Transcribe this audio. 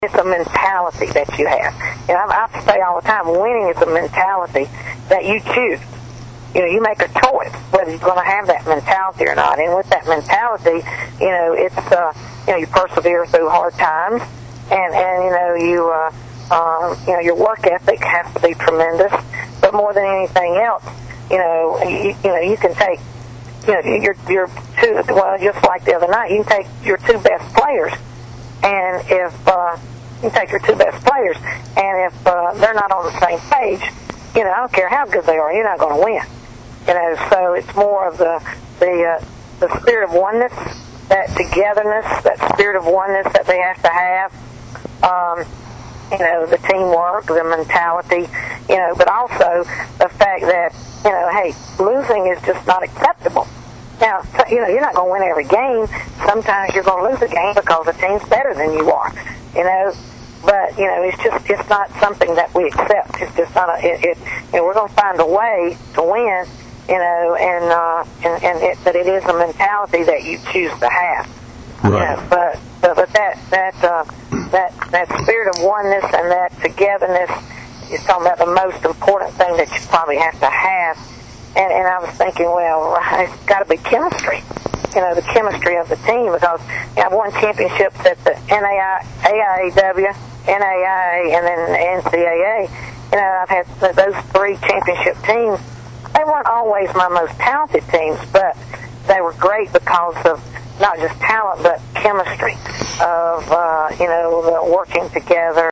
It's a mentality that you have. And I say all the time, winning is a mentality that you choose. You know, you make a choice whether you're going to have that mentality or not. And with that mentality, you know, it's you persevere through hard times, and your work ethic has to be tremendous. But more than anything else, you can take, your two, well, just like the other night, you can take your two best players, and if you can take your two best players, and if they're not on the same page, I don't care how good they are, you're not going to win. So it's more of the spirit of oneness, that togetherness, that spirit of oneness that they have to have. The teamwork, the mentality, but also the fact that, hey, losing is just not acceptable. Now, you're not going to win every game. Sometimes you're going to lose a game because the team's better than you are, But, it's not something that we accept. It's just not we're going to find a way to win, but it is a mentality that you choose to have. Right. But that spirit of oneness and that togetherness is talking about the most important thing that you probably have to have. And I was thinking, well, it's got to be chemistry. The chemistry of the team, because I've won championships at the AIAW, NAIA, and then NCAA. I've had those three championship teams. They weren't always my most talented teams, but they were great because of not just talent, but chemistry of, the working together.